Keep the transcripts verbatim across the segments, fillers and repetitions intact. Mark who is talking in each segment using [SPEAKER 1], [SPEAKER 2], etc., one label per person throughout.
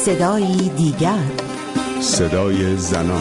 [SPEAKER 1] صدایی دیگر،
[SPEAKER 2] صدای زنان.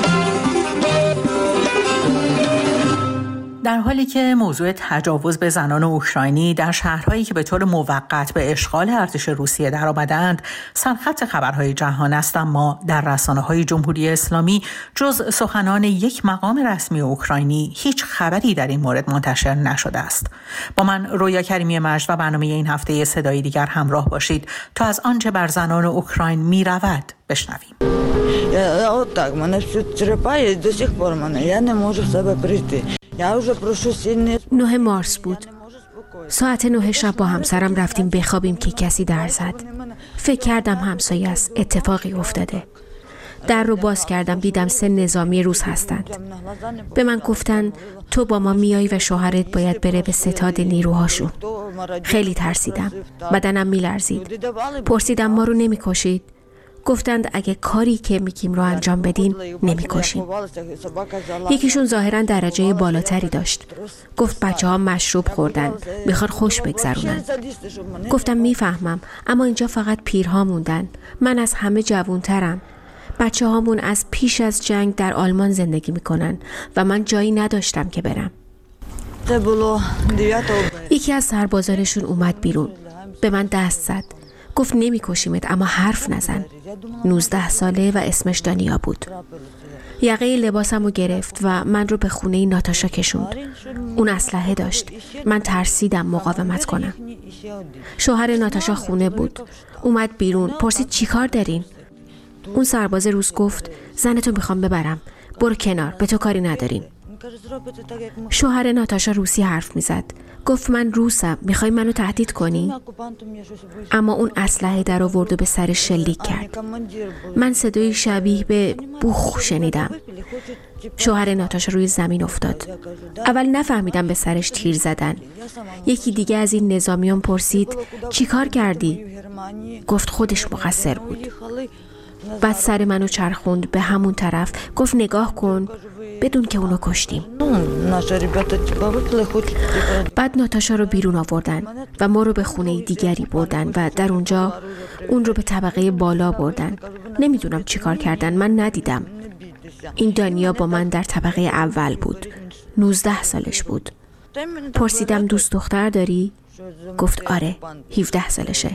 [SPEAKER 3] در حالی که موضوع تجاوز به زنان اوکراینی در شهرهایی که به طور موقت به اشغال ارتش روسیه درآمدند سرخط خبرهای جهان است، اما در رسانه‌های جمهوری اسلامی جز سخنان یک مقام رسمی اوکراینی هیچ خبری در این مورد منتشر نشده است. با من رویا کریمی مجد و برنامه این هفته صدای دیگر همراه باشید تا از آنچه بر زنان اوکراین می‌رود بشنویم.
[SPEAKER 4] От так, мене все черепає, до сих пор мене, я не можу в себе прийти. Я вже прошу сильні.
[SPEAKER 5] نه مارس بود. ساعت نه شب با همسرم رفتیم بخوابیم که کسی در زد. فکر کردم همسایه است، اتفاقی افتاده. در رو باز کردم، دیدم سه نظامی روس هستند. به من گفتن تو با ما میایی و شوهرت باید بره به ستاد نیروهاشون. خیلی ترسیدم، بدنم میلرزید. پرسیدم ما رو نمیکشید؟ گفتند اگه کاری که میگیم رو انجام بدین نمیکشیم. یکیشون ظاهرا درجه بالاتری داشت. گفت بچه ها مشروب خوردن، میخوان خوش بگذرونن. گفتم میفهمم، اما اینجا فقط پیرها موندن. من از همه جوانترم. بچه هامون از پیش از جنگ در آلمان زندگی میکنن و من جایی نداشتم که برم. یکی از سربازانشون اومد بیرون، به من دست زد. گفت نمی کشیمت اما حرف نزن. نوزده ساله و اسمش دانیا بود. یقه لباسم رو گرفت و من رو به خونه ناتاشا کشوند. اون اسلحه داشت. من ترسیدم مقاومت کنم. شوهر ناتاشا خونه بود. اومد بیرون، پرسید چی کار دارین؟ اون سرباز روس گفت زنتو میخوام ببرم، برو کنار، به تو کاری نداریم. شوهر ناتاشا روسی حرف میزد. گفت من روسم، میخوای منو تهدید کنی؟ اما اون اسلحه در آورد و به سر شلیک کرد. من صدای شبیه به بوخ شنیدم. شوهر ناتاشا روی زمین افتاد. اول نفهمیدم به سرش تیر زدن. یکی دیگه از این نظامیان پرسید چی کار کردی؟ گفت خودش مقصر بود. بعد سر منو چرخوند به همون طرف. گفت نگاه کن، بدون که اونو کشتیم. بعد ناتاشا رو بیرون آوردن و ما رو به خونه دیگری بردن و در اونجا اون رو به طبقه بالا بردن. نمیدونم چی کار کردن، من ندیدم. این دانیا با من در طبقه اول بود. نوزده سالش بود. پرسیدم دوست دختر داری؟ گفت آره، هفده سالشه.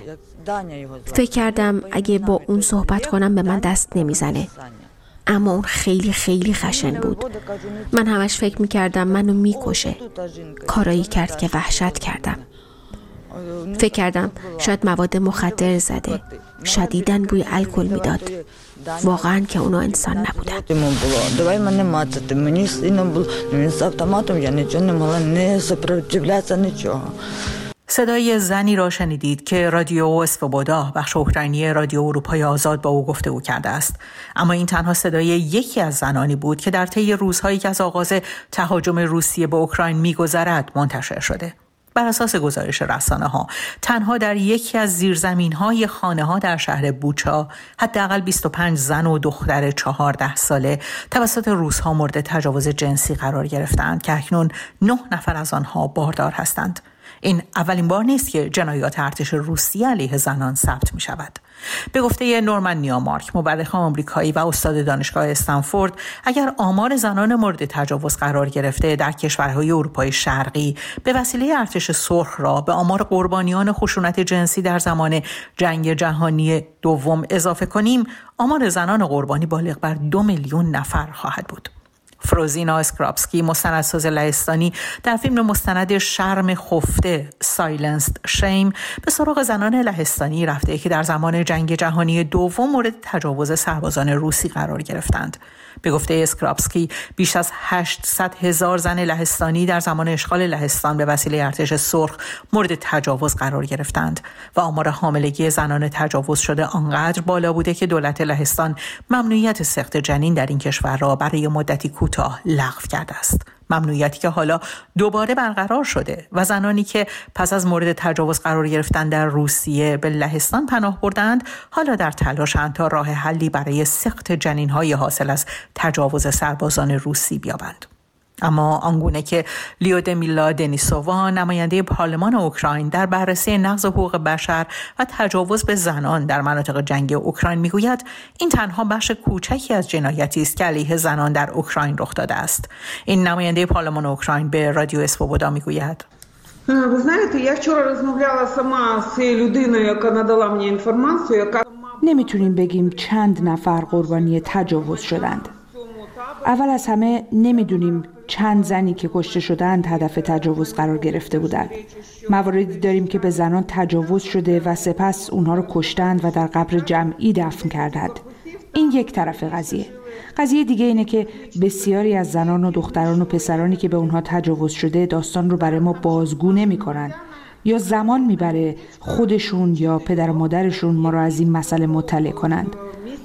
[SPEAKER 5] فکر کردم اگه با اون صحبت کنم به من دست نمیزنه، اما اون خیلی خیلی خشن بود. من همش فکر میکردم منو میکشه. کارایی کرد که وحشت کردم. فکر کردم شاید مواد مخدر زده. شدیداً بوی الکل میداد. واقعاً که اونا انسان نبودن.
[SPEAKER 4] Давай мене мацати. Мені сильно було. Він з автоматом, я нічого не могла, не сопротивлятися нічого.
[SPEAKER 3] صدای زنی را شنیدید که رادیو اسوبودا، بخش اوکراینی رادیو اروپای آزاد، با او گفتگو کرده است. اما این تنها صدای یکی از زنانی بود که در طی روزهایی که از آغاز تهاجم روسیه به اوکراین می‌گذرد منتشر شده. بر اساس گزارش رسانه‌ها، تنها در یکی از زیرزمین‌های خانه‌ها در شهر بوچا حداقل بیست و پنج زن و دختر چهارده ساله توسط روس‌ها مورد تجاوز جنسی قرار گرفتند که اکنون نه نفر از آنها باردار هستند. این اولین بار نیست که جنایات ارتش روسیه علیه زنان ثبت می شود. به گفته نورمن نیامارک، مورخ آمریکایی و استاد دانشگاه استنفورد، اگر آمار زنان مورد تجاوز قرار گرفته در کشورهای اروپای شرقی به وسیله ارتش سرخ را به آمار قربانیان خشونت جنسی در زمان جنگ جهانی دوم اضافه کنیم، آمار زنان قربانی بالغ بر دو میلیون نفر خواهد بود. فروزینا اسکرابسکی، مستندساز لهستانی، در فیلم مستند شرم خفته سایلنسد شیم به سراغ زنان لهستانی رفته که در زمان جنگ جهانی دوم مورد تجاوز سربازان روسی قرار گرفتند. به گفته اسکرابسکی، بیش از هشتصد هزار زن لهستانی در زمان اشغال لهستان به وسیله ارتش سرخ مورد تجاوز قرار گرفتند و آمار حاملگی زنان تجاوز شده آنقدر بالا بوده که دولت لهستان ممنوعیت سقط جنین در این کشور را برای مدتی کوتاه لغو کرده است. ممنوعیتی که حالا دوباره برقرار شده و زنانی که پس از مورد تجاوز قرار گرفتن در روسیه به لهستان پناه بردند حالا در تلاشند تا راه حلی برای سقط جنین‌های حاصل از تجاوز سربازان روسی بیابند. اما آنگونه که لیودمیلا دنیسووا نماینده پارلمان اوکراین در بررسی نقض حقوق بشر و تجاوز به زنان در مناطق جنگی اوکراین میگوید، این تنها بخش کوچکی از جنایتی است که علیه زنان در اوکراین رخ داده است. این نماینده پارلمان اوکراین به رادیو اسوبودا میگوید:
[SPEAKER 1] Ви знаєте, я вчора розмовляла сама з людиною, яка надала мені інформацію, яка
[SPEAKER 6] نمیتونیم بگیم چند نفر قربانی تجاوز شدند. اول از همه نمیدونیم چند زنی که کشته شدند هدف تجاوز قرار گرفته بودند. مواردی داریم که به زنان تجاوز شده و سپس اونها رو کشتند و در قبر جمعی دفن کردند. این یک طرف قضیه. قضیه دیگه اینه که بسیاری از زنان و دختران و پسرانی که به اونها تجاوز شده داستان رو برای ما بازگو نمی‌کنن، یا زمان میبره خودشون یا پدر و مادرشون ما رو از این مسئله مطلع کنند.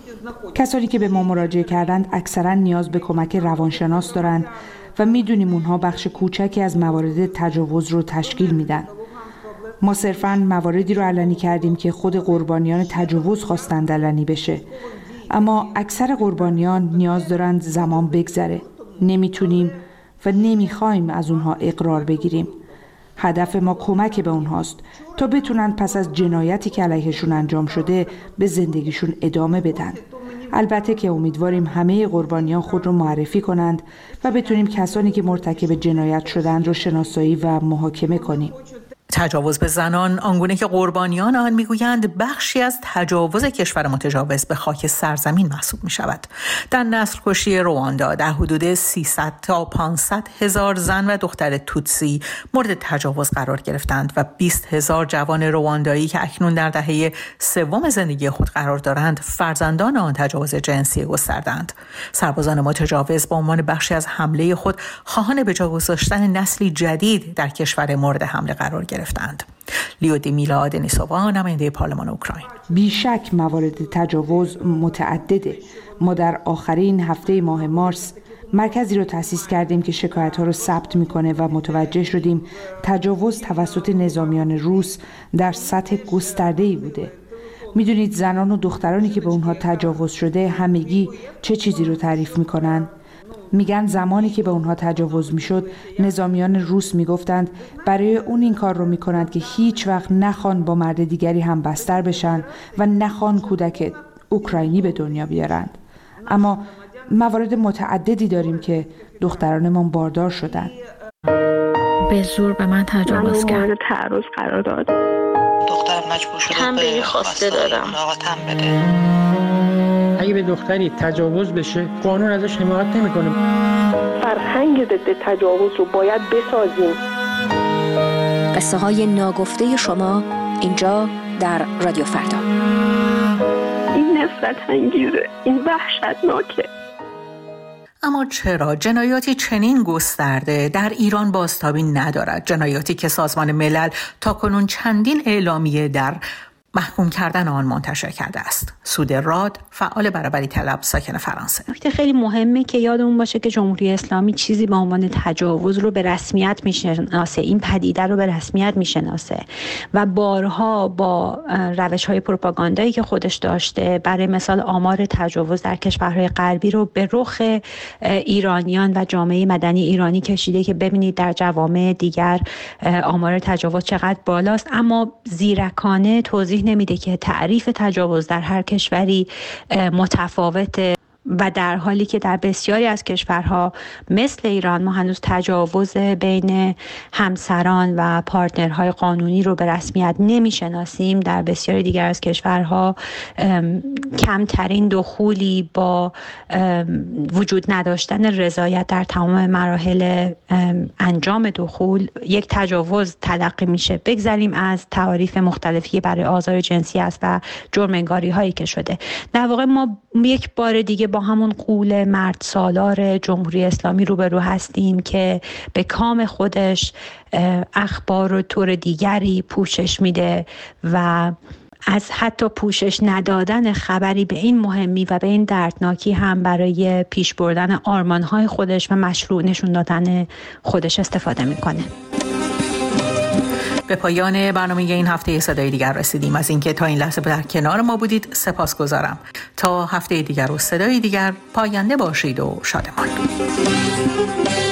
[SPEAKER 6] کسانی که به ما مراجعه کردند اکثرا نیاز به کمک روانشناس دارند و میدونیم اونها بخش کوچکی از موارد تجاوز رو تشکیل میدن. ما صرفاً مواردی رو علنی کردیم که خود قربانیان تجاوز خواستند علنی بشه، اما اکثر قربانیان نیاز دارند زمان بگذره. نمیتونیم و نمیخوایم از اونها اقرار بگیریم. هدف ما کمک به اونهاست تا بتونن پس از جنایتی که علیهشون انجام شده به زندگیشون ادامه بدن. البته که امیدواریم همه قربانیان خود رو معرفی کنند و بتونیم کسانی که مرتکب جنایت شدند رو شناسایی و محاکمه کنیم.
[SPEAKER 3] تجاوز به زنان، آنگونه که قربانیان آن میگویند، بخشی از تجاوز کشور متجاوز به خاک سرزمین محسوب می شود. در نسل کشی رواندا در حدود سیصد تا پانصد هزار زن و دختر توتسی مورد تجاوز قرار گرفتند و بیست هزار جوان رواندایی که اکنون در دهه سوم زندگی خود قرار دارند فرزندان آن تجاوز جنسی گستردند. سربازان متجاوز با عنوان بخشی از حمله خود خواهان به جا گذاشتن نسلی جدید در کشور مورد حمله قرار گرفتند. گرفتند. لیودمیلا دنیسووا نماینده پارلمان اوکراین:
[SPEAKER 6] بیشک موارد تجاوز متعدده. ما در آخرین هفته ماه مارس مرکزی رو تأسیس کردیم که شکایت‌ها رو ثبت می‌کنه و متوجه شدیم تجاوز توسط نظامیان روس در سطح گسترده‌ای بوده. می‌دونید زنان و دخترانی که به اونها تجاوز شده همگی چه چیزی رو تعریف می‌کنن؟ میگن زمانی که به اونها تجاوز میشد نظامیان روس میگفتند برای اون این کار رو میکنند که هیچ وقت نخوان با مرد دیگری هم بستر بشن و نخوان کودک اوکراینی به دنیا بیارند. اما موارد متعددی داریم که دخترانمان باردار شدن.
[SPEAKER 5] به زور به من تجاوز کرد.
[SPEAKER 7] من تعرض قرار داد.
[SPEAKER 8] دختر مجبور شده
[SPEAKER 7] تنبیهی خواسته دادم.
[SPEAKER 8] تن بده.
[SPEAKER 9] اگه به دختری تجاوز بشه قانون ازش حمایت نمیکنه.
[SPEAKER 7] فرهنگ ضد تجاوز رو باید بسازیم.
[SPEAKER 10] قصه های ناگفته شما اینجا در رادیو فردا.
[SPEAKER 7] این نفرت انگیزه، این وحشتناکه.
[SPEAKER 3] اما چرا جنایاتی چنین گسترده در ایران بازتابی ندارد؟ جنایاتی که سازمان ملل تاکنون چندین اعلامیه در محکوم کردن آن منتشر کرده است. سود راد، فعال برابری طلب، ساکن فرانسه:
[SPEAKER 11] نکته خیلی مهمه که یادمون باشه که جمهوری اسلامی چیزی به عنوان تجاوز رو به رسمیت میشناسه، این پدیده رو به رسمیت میشناسه و بارها با روش‌های پروپاگاندایی که خودش داشته، برای مثال آمار تجاوز در کشورهای غربی رو به رخ ایرانیان و جامعه مدنی ایرانی کشیده که ببینید در جوامع دیگر آمار تجاوز چقدر بالاست، اما زیرکانه توضیح نمیده که تعریف تجاوز در هر کشوری متفاوته و در حالی که در بسیاری از کشورها مثل ایران ما هنوز تجاوز بین همسران و پارتنرهای قانونی رو به رسمیت نمیشناسیم، در بسیاری دیگر از کشورها کمترین دخولی با وجود نداشتن رضایت در تمام مراحل انجام دخول یک تجاوز تلقی میشه. بگذاریم از تعاریف مختلفی برای آزار جنسی است و جرم انگاری هایی که شده. در واقع ما یک بار دیگه با همون غول مرد سالار جمهوری اسلامی روبرو هستیم که به کام خودش اخبار و طور دیگری پوشش میده و از حتی پوشش ندادن خبری به این مهمی و به این دردناکی هم برای پیش بردن آرمانهای خودش و مشروع نشون دادن خودش استفاده میکنه.
[SPEAKER 3] به پایان برنامه این هفته صدای دیگر رسیدیم. از اینکه تا این لحظه در کنار ما بودید سپاسگزارم. تا هفته دیگر و صدای دیگر، پاینده باشید و شادمان.